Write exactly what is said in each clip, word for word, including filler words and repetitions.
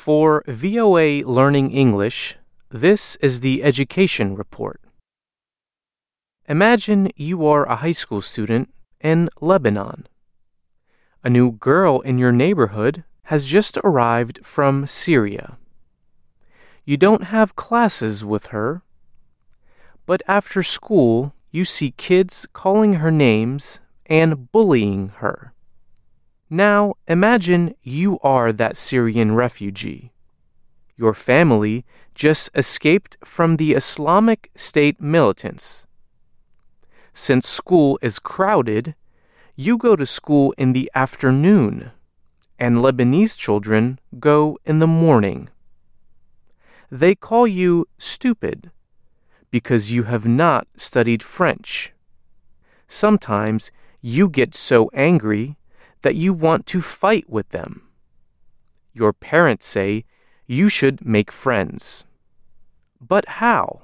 For V O A Learning English, this is the Education Report. Imagine you are a high school student in Lebanon. A new girl in your neighborhood has just arrived from Syria. You don't have classes with her, but after school you see kids calling her names and bullying her. Now imagine you are that Syrian refugee. Your family just escaped from the Islamic State militants. Since school is crowded, you go to school in the afternoon, and Lebanese children go in the morning. They call you stupid because you have not studied French. Sometimes you get so angry that you want to fight with them. Your parents say you should make friends. But how?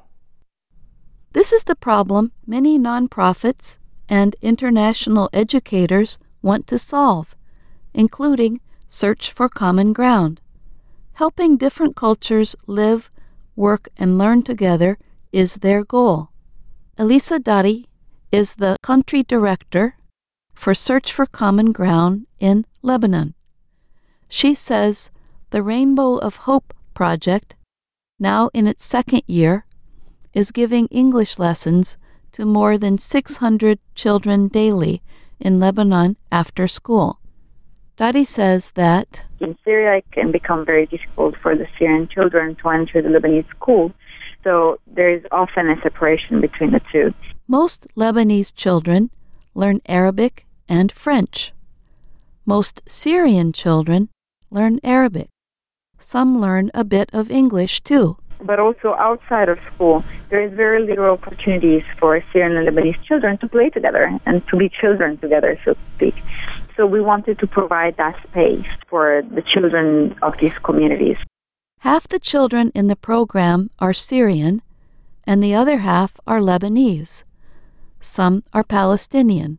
This is the problem many nonprofits and international educators want to solve, including Search for Common Ground. Helping different cultures live, work, and learn together is their goal. Elisa Dari is the country director for Search for Common Ground in Lebanon. She says the Rainbow of Hope project, now in its second year, is giving English lessons to more than six hundred children daily in Lebanon after school. Dari says that in Syria it can become very difficult for the Syrian children to enter the Lebanese school, so there is often a separation between the two. Most Lebanese children learn Arabic and French. Most Syrian children learn Arabic. Some learn a bit of English too. But also outside of school, there is very little opportunities for Syrian and Lebanese children to play together and to be children together, so to speak. So we wanted to provide that space for the children of these communities. Half the children in the program are Syrian, and the other half are Lebanese. Some are Palestinian.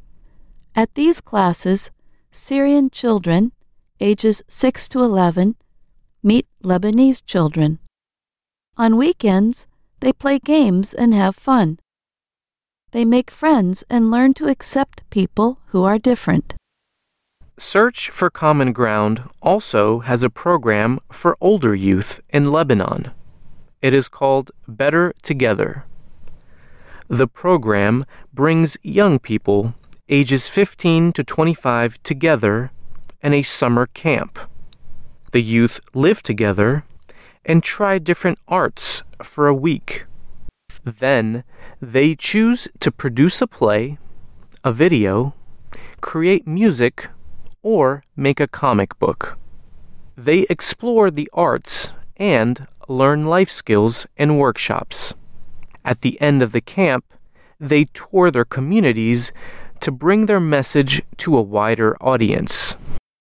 At these classes, Syrian children, ages six to eleven, meet Lebanese children. On weekends, they play games and have fun. They make friends and learn to accept people who are different. Search for Common Ground also has a program for older youth in Lebanon. It is called Better Together. The program brings young people ages fifteen to twenty-five together in a summer camp. The youth live together and try different arts for a week. Then they choose to produce a play, a video, create music, or make a comic book. They explore the arts and learn life skills in workshops. At the end of the camp, they tour their communities to bring their message to a wider audience.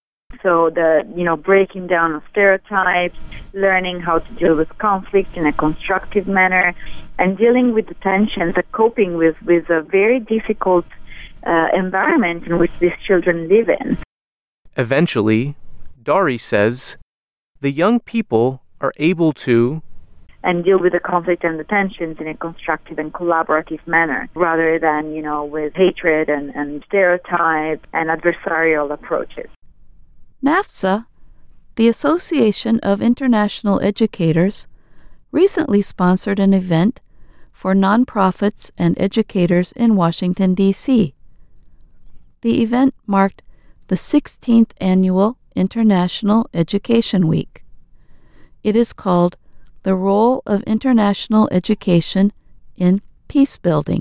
So the, you know, breaking down of stereotypes, learning how to deal with conflict in a constructive manner, and dealing with the tensions and coping with, with a very difficult uh, environment in which these children live in. Eventually, Dari says, the young people are able to and deal with the conflict and the tensions in a constructive and collaborative manner, rather than, you know, with hatred and, and stereotype and adversarial approaches. NAFSA, the Association of International Educators, recently sponsored an event for nonprofits and educators in Washington, D C The event marked the sixteenth Annual International Education Week. It is called The Role of International Education in Peace Building.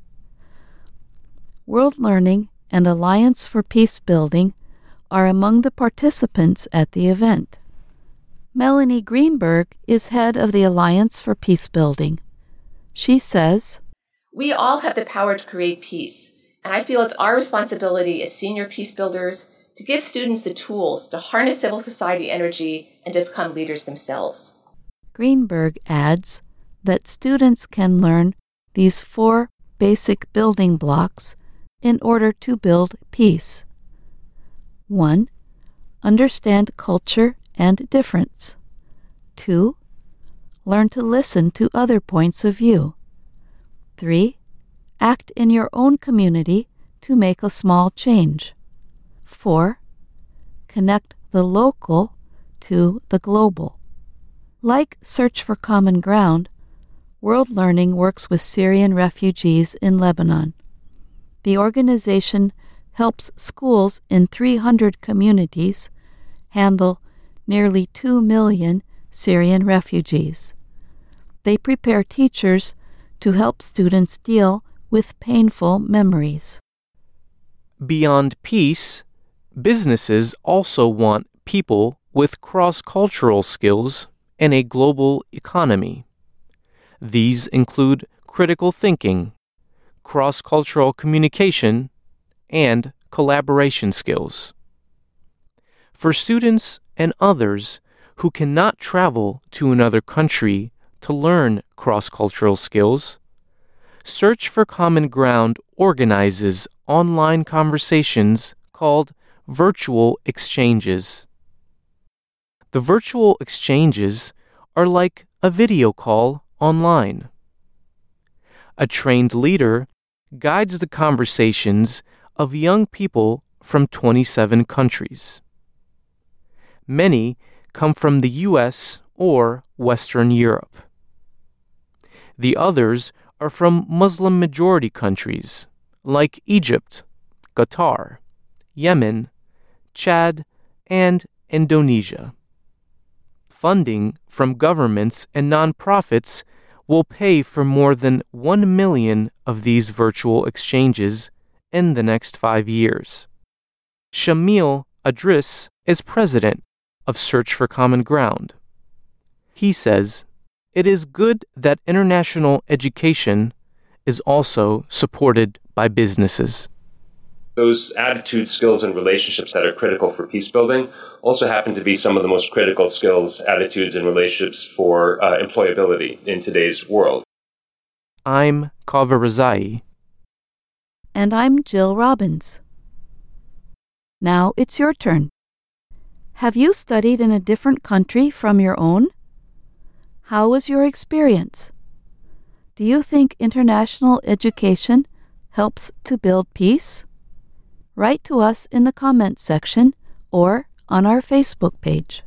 World Learning and Alliance for Peace Building are among the participants at the event. Melanie Greenberg is head of the Alliance for Peace Building. She says, "We all have the power to create peace, and I feel it's our responsibility as senior peace builders to give students the tools to harness civil society energy and to become leaders themselves." Greenberg adds that students can learn these four basic building blocks in order to build peace. One, understand culture and difference. Two, learn to listen to other points of view. Three, act in your own community to make a small change. Four, connect the local to the global. Like Search for Common Ground, World Learning works with Syrian refugees in Lebanon. The organization helps schools in three hundred communities handle nearly two million Syrian refugees. They prepare teachers to help students deal with painful memories. Beyond peace, businesses also want people with cross-cultural skills in a global economy. These include critical thinking, cross-cultural communication, and collaboration skills. For students and others who cannot travel to another country to learn cross-cultural skills, Search for Common Ground organizes online conversations called virtual exchanges. The virtual exchanges are like a video call online. A trained leader guides the conversations of young people from twenty-seven countries. Many come from the U S or Western Europe. The others are from Muslim-majority countries like Egypt, Qatar, Yemen, Chad, and Indonesia. Funding from governments and nonprofits will pay for more than one million of these virtual exchanges in the next five years. Shamil Adris is president of Search for Common Ground. He says, "It is good that international education is also supported by businesses." Those attitude, skills, and relationships that are critical for peace building also happen to be some of the most critical skills, attitudes, and relationships for uh, employability in today's world. I'm Kaveh Rezai. And I'm Jill Robbins. Now it's your turn. Have you studied in a different country from your own? How was your experience? Do you think international education helps to build peace? Write to us in the comments section or on our Facebook page.